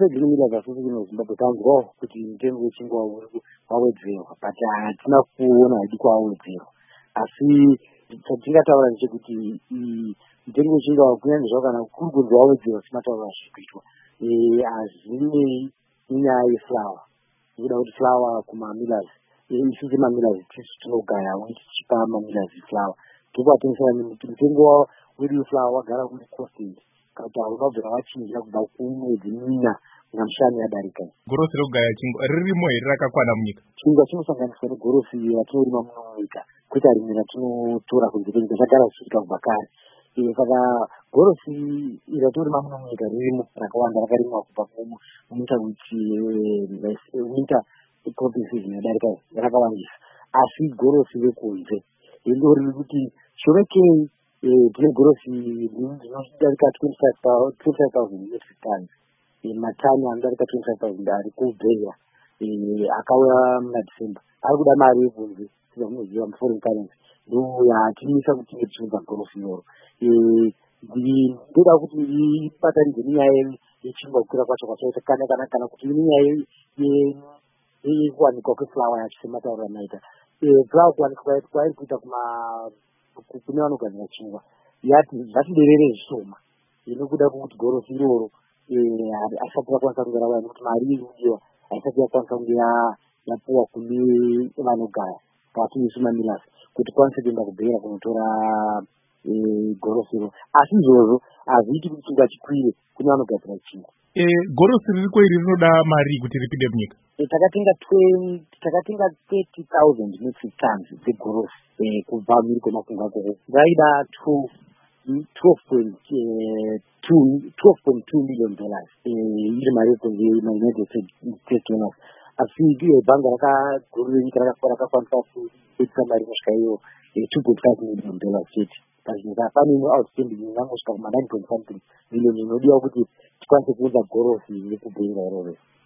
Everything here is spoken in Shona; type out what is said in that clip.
Green Millers asusu kuno Zimbabwe tanzwawo kuti mutengo wechingwa wawedzerwa but hatina kuona hadi kwawedzerwa. Asi chatingataura ndechekuti mutengo wechingwa kunyanya zvawo kana kuri kunzi wawedzerwa timataura zvikuitwa hazvinei inyaya yefulawa. Nekuda kuti fulawa kumamillers isusu mamillers tisu tinogaya tichipa mamillers fulawa tokwatengesera mutengo wedu wefulawa wagara kuri costed kuti haunobvira wachinjira kubva kumwedzi mina ngamushanu yadarika. Gorosi rokugaya chingwa ririmo here rakakwana munyika? Chingwa chinosanganiswa negorosi ratinorima muno munyika kwete rimwe ratinotora kunze kwenyika zvagara zvichiitika kubva kare. Saka gorosi ratorima muno munyika ririmo rakawanda rakarimwa kubva munyika cropping season yadarika rakawandisa. Asi gorosi rekunze rindori kuti shomekei tine gorosi rinodarika 25,000 metric tons. Matani anodarika 25,000 ari kubheya akauya muna December. Ari kuda mari yekunze tizamunoziva muforeign currency ndo yatimisa kuti tichibva gorosi iroro. Ndoda kuti ipatanidze nenyaya yechingwa kukura kwacho kwachaita kana kuti nenyaya yekuwanikwa kwefulawa yacho sematauriro amaita. Fulawa kuwanikwa kwairi kuita kune vanogadzira chingwa zvatiderere zvishoma nekuda kwekuti gorosi iroro haisati yakwanisa kunge rawaya nekuti mari iriudiwa haisati yakwanisa kunge yapuwa kune vanogaya patiisu mamillers kuti kwanise kuenda kubhera kunotora gorosi iroro. Asi izvozvo hazviiti kuti chingwa chikwire kune vanogadzira chingwa. Gorosi riri kweri rinoda mari kuti ripinde munyika? Takatenga 30,000 metric tons dzegorosi kubva mhiri kwemakungwa akoko. Vaida $12.2 million iri mari yekunze yeUnited States. Asi bhanga rakaguru renyika rakakwanisa kuitisa mari inosvika iyo $2.5 million chete. Pazvinhu pane outstanding ingangosvika kuma 9 point something million inodiwa kuti tikwanise kuudza gorosi nekubhera iroro.